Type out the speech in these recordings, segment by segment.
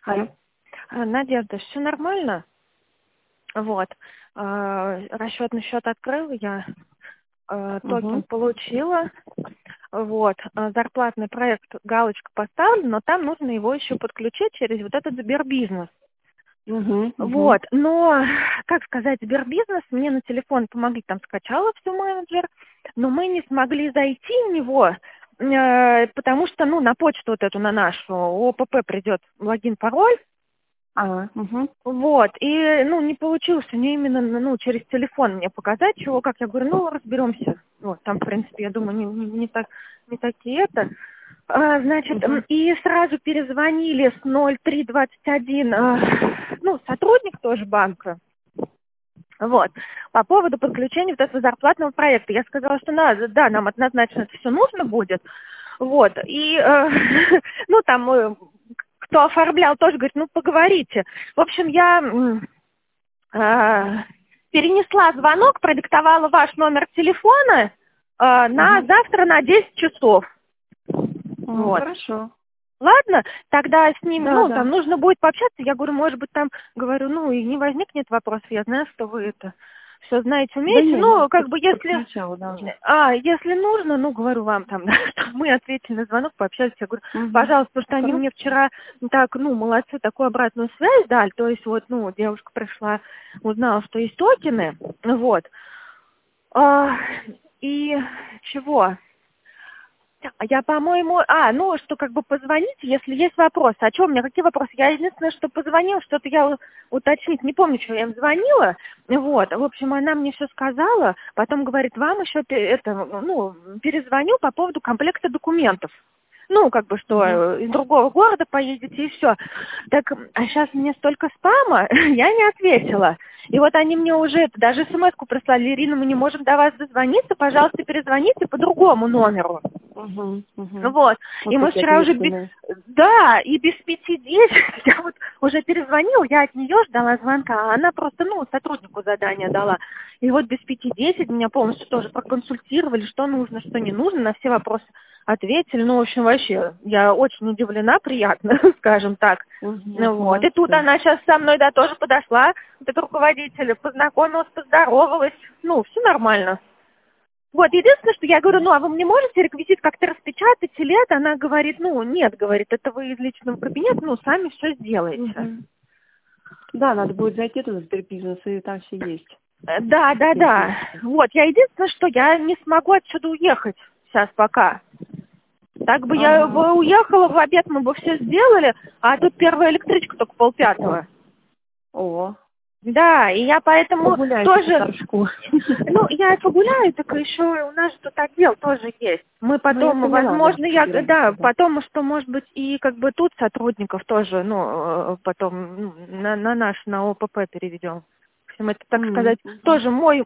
Алло. Надежда, все нормально? Вот. Расчетный счет открыла я, токен Угу. получила. Вот. Зарплатный проект, галочка поставлена, но там нужно его еще подключить через вот этот Сбербизнес. Угу. Угу. Вот. Но, как сказать, Сбербизнес мне на телефон помогли, там скачала все менеджер, но мы не смогли зайти в него, потому что, на почту вот эту, на нашу, ОПП придет логин, пароль. Угу. Вот, и, не получилось мне именно, через телефон мне показать, чего, как я говорю, разберемся. Вот, там, в принципе, я думаю, не такие это. Значит, Угу. и сразу перезвонили с 0321, сотрудник тоже банка, вот, по поводу подключения вот этого зарплатного проекта. Я сказала, что да, нам однозначно это все нужно будет, вот, и, там, кто оформлял, тоже говорит, поговорите. В общем, я перенесла звонок, продиктовала ваш номер телефона на завтра на 10 часов. Вот. Хорошо. Ладно, тогда с ним, Да, там да. нужно будет пообщаться. Я говорю, может быть, там, говорю, и не возникнет вопросов. Я знаю, что вы это все знаете, Да умеете. нет, я Если... подключала даже. Если нужно, говорю вам там, чтобы мы ответили на звонок, пообщались. Я говорю, Угу. пожалуйста, потому что они Хорошо. мне вчера так, молодцы, такую обратную связь дали. То есть вот, девушка пришла, узнала, что есть токены, вот. И чего? Я, по-моему, что позвоните, если есть вопросы. О чем у меня, какие вопросы? Я единственное, что позвонила, что-то я уточнить, не помню, что я им звонила. Вот, в общем, она мне все сказала, потом говорит, вам еще перезвоню по поводу комплекта документов. Что из другого города поедете и все. Так, а сейчас мне столько спама, я не ответила. И вот они мне уже даже смс-ку прислали, Ирина, мы не можем до вас дозвониться, пожалуйста, перезвоните по другому номеру. Угу. Вот. И мы Такие вчера уже... ответственные. Да, и без 5:10 я вот уже перезвонила, я от нее ждала звонка, а она просто, сотруднику задание дала. И вот без 5:10 меня полностью тоже проконсультировали, что нужно, что не нужно, на все вопросы ответили. В общем, вообще, я очень удивлена, приятно, скажем так. Вот. И тут она сейчас со мной, тоже подошла, вот эта руководитель, познакомилась, поздоровалась. Все нормально. Вот, единственное, что я говорю, а вы мне можете реквизит как-то распечатать или это? Она говорит, нет, говорит, это вы из личного кабинета, сами все сделаете. Да, надо будет зайти туда в Сбербизнес, и там все есть. Да. Вот, я единственное, что я не смогу отсюда уехать сейчас пока. Так бы я бы уехала, в обед мы бы все сделали, а тут первая электричка только 4:30. О. Да, и я поэтому Погуляйте тоже... я погуляю, так еще у нас тут отдел тоже есть. Мы потом, я поняла, возможно, потом, что, может быть, и тут сотрудников тоже, потом на ОПП переведем. В общем, это, так сказать, тоже мой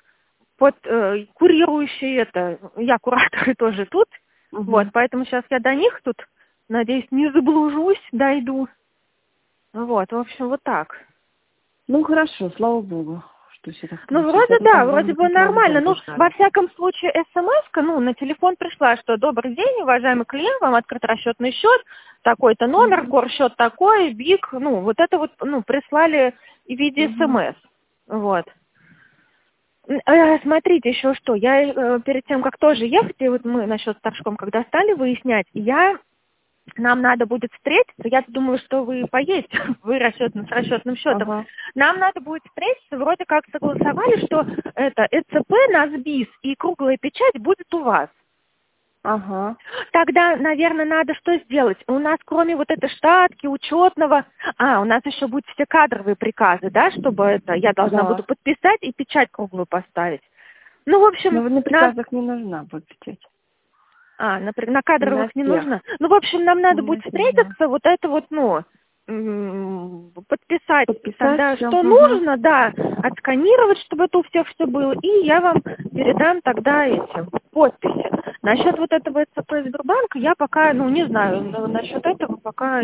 курирующий я кураторы тоже тут. Вот, поэтому сейчас я до них тут, надеюсь, не заблужусь, дойду. Вот, в общем, вот так. Хорошо, слава богу, что все так вроде бы нормально. Во всяком случае, смс-ка, на телефон пришла, что добрый день, уважаемый клиент, вам открыт расчетный счет, такой-то номер, горсчет такой, БИК, вот это вот, прислали в виде смс. Вот. Смотрите, еще что, я перед тем, как тоже ехать, и вот мы насчет Торжком, когда стали выяснять, нам надо будет встретиться, я думаю, что вы поедете, вы с расчетным счетом. Нам надо будет встретиться, вроде как согласовали, что это ЭЦП, НАСБИС и круглая печать будет у вас. Тогда, наверное, надо что сделать? У нас, кроме вот этой штатки, учетного, у нас еще будут все кадровые приказы, да, чтобы я должна буду подписать и печать круглую поставить. В общем... Но на приказах не нужна будет печать. На кадровых не нужно. В общем, нам надо будет встретиться, вот это вот, подписать тогда, что нужно, отсканировать, чтобы это у всех все было, и я вам передам тогда эти подписи. Насчет вот этого ЦП Сбербанка я пока, не знаю, насчет этого пока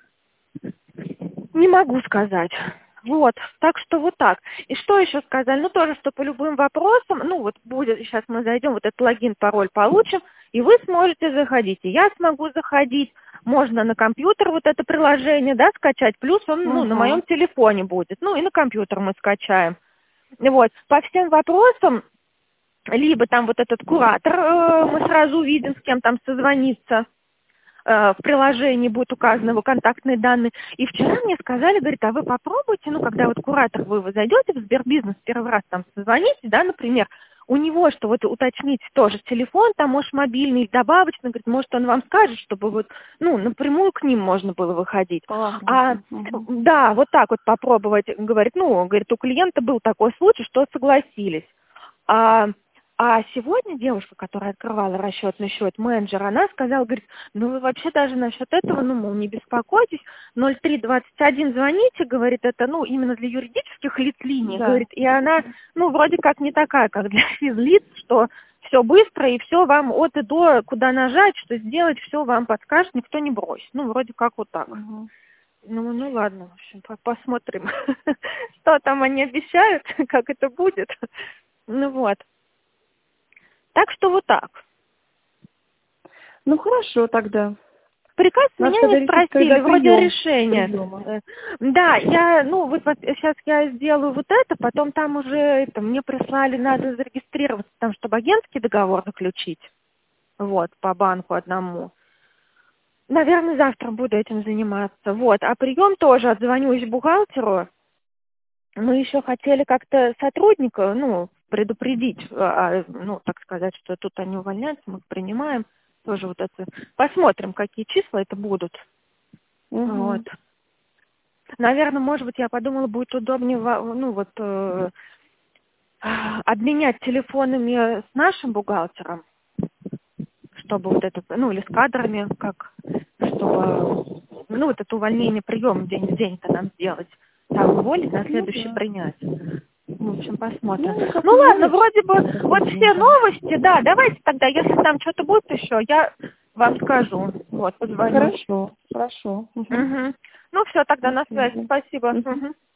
не могу сказать. Вот, так что вот так. И что еще сказали? Тоже, что по любым вопросам, будет, сейчас мы зайдем, вот этот логин, пароль получим, и вы сможете заходить, и я смогу заходить. можно на компьютер вот это приложение, да, скачать, плюс он, ну, на моем телефоне будет, ну, и на компьютер мы скачаем. Вот, по всем вопросам, либо там вот этот куратор, мы сразу увидим, с кем там созвониться, в приложении будут указаны его контактные данные. И вчера мне сказали, говорит, а вы попробуйте, ну, когда вот куратор, вы зайдете в Сбербизнес, первый раз там созвоните, да, например, у него, что вот уточните тоже телефон, там, может, мобильный, добавочный, говорит, может, он вам скажет, чтобы вот, ну, напрямую к ним можно было выходить. Да, вот так вот попробовать, говорит, ну, говорит, у клиента был такой случай, что согласились. А сегодня девушка, которая открывала расчетный счет, менеджер, она сказала, говорит, ну вы вообще даже насчет этого, ну, мол, не беспокойтесь, 0321 звоните, говорит, это, ну, именно для юридических лиц линия, говорит, и она, ну, вроде как не такая, как для физлиц, что все быстро и все вам от и до, куда нажать, что сделать, все вам подскажет, никто не бросит. Ну, вроде как вот так. Ну ладно, в общем, посмотрим, что там они обещают, как это будет. Ну вот. Так что вот так. Ну хорошо тогда. Приказ меня не спросили, вроде решения. Да, вот сейчас я сделаю вот это, потом там уже мне прислали, надо зарегистрироваться, там, чтобы агентский договор заключить. Вот, по банку одному. Наверное, завтра буду этим заниматься. Вот, а прием тоже отзвонюсь бухгалтеру. Мы еще хотели как-то сотрудника, предупредить, так сказать, что тут они увольняются, мы их принимаем. Тоже вот это. Посмотрим, какие числа это будут. Вот. Наверное, может быть, я подумала, будет удобнее, обменять телефонами с нашим бухгалтером, чтобы вот это, или с кадрами, чтобы, вот это увольнение, прием день в день-то нам сделать. Там уволить, на следующий принять. В общем, посмотрим. Ладно, вроде бы вот все новости, да, давайте тогда, если там что-то будет еще, я вам скажу. Вот, позвоню. Хорошо. Ну, все, тогда на связи. Спасибо.